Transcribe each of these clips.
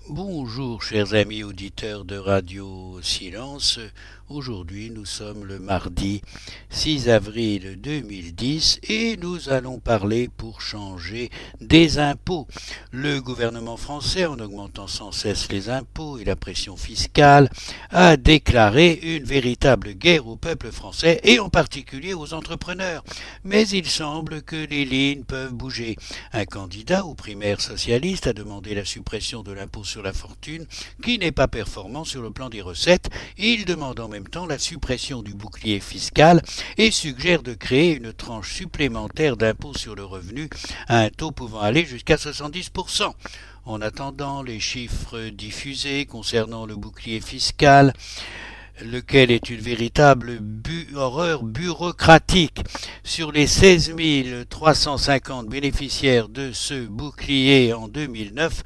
Bonjour chers amis auditeurs de Radio Silence. Aujourd'hui nous sommes le mardi 6 avril 2010 et nous allons parler pour changer des impôts. Le gouvernement français, en augmentant sans cesse les impôts et la pression fiscale, a déclaré une véritable guerre au peuple français et en particulier aux entrepreneurs. Mais il semble que les lignes peuvent bouger. Un candidat aux primaires socialistes a demandé la suppression de l'impôt sur la fortune, qui n'est pas performant sur le plan des recettes. Il demande en même temps la suppression du bouclier fiscal et suggère de créer une tranche supplémentaire d'impôt sur le revenu à un taux pouvant aller jusqu'à 70%. En attendant les chiffres diffusés concernant le bouclier fiscal, lequel est une véritable horreur bureaucratique. Sur les 16 350 bénéficiaires de ce bouclier en 2009,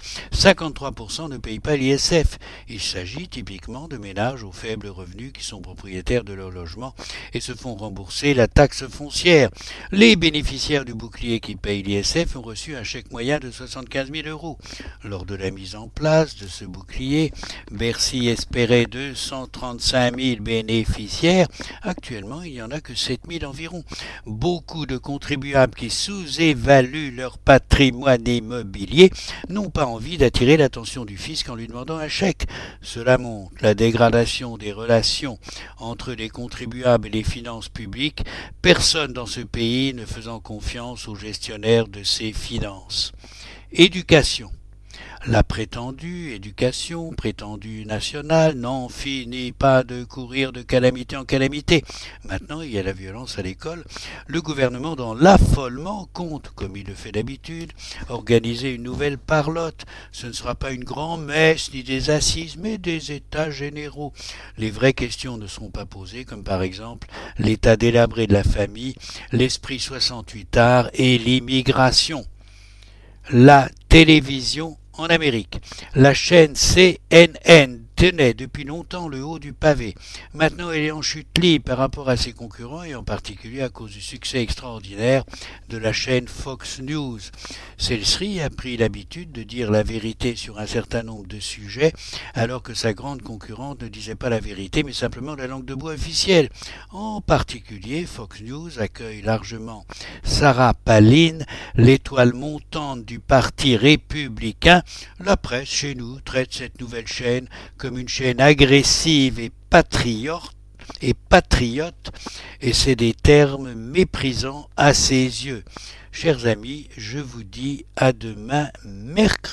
53% ne payent pas l'ISF. Il s'agit typiquement de ménages aux faibles revenus qui sont propriétaires de leur logement et se font rembourser la taxe foncière. Les bénéficiaires du bouclier qui payent l'ISF ont reçu un chèque moyen de 75 000 euros. Lors de la mise en place de ce bouclier, Bercy espérait 235 000 bénéficiaires. Actuellement, il n'y en a que 7 000 environ. Beaucoup de contribuables qui sous-évaluent leur patrimoine immobilier n'ont pas envie d'attirer l'attention du fisc en lui demandant un chèque. Cela montre la dégradation des relations entre les contribuables et les finances publiques, personne dans ce pays ne faisant confiance aux gestionnaires de ses finances. Éducation. La prétendue éducation, prétendue nationale, n'en finit pas de courir de calamité en calamité. Maintenant, il y a la violence à l'école. Le gouvernement, dans l'affolement, compte, comme il le fait d'habitude, organiser une nouvelle parlotte. Ce ne sera pas une grand-messe ni des assises, mais des états généraux. Les vraies questions ne seront pas posées, comme par exemple l'état délabré de la famille, l'esprit 68 arts et l'immigration. La télévision en Amérique. La chaîne CNN tenait depuis longtemps le haut du pavé. Maintenant, elle est en chute libre par rapport à ses concurrents et en particulier à cause du succès extraordinaire de la chaîne Fox News. Celle-ci a pris l'habitude de dire la vérité sur un certain nombre de sujets, alors que sa grande concurrente ne disait pas la vérité, mais simplement la langue de bois officielle. En particulier, Fox News accueille largement Sarah Palin, l'étoile montante du parti républicain. La presse chez nous traite cette nouvelle chaîne comme une chaîne agressive et patriote, et c'est des termes méprisants à ses yeux. Chers amis, je vous dis à demain mercredi.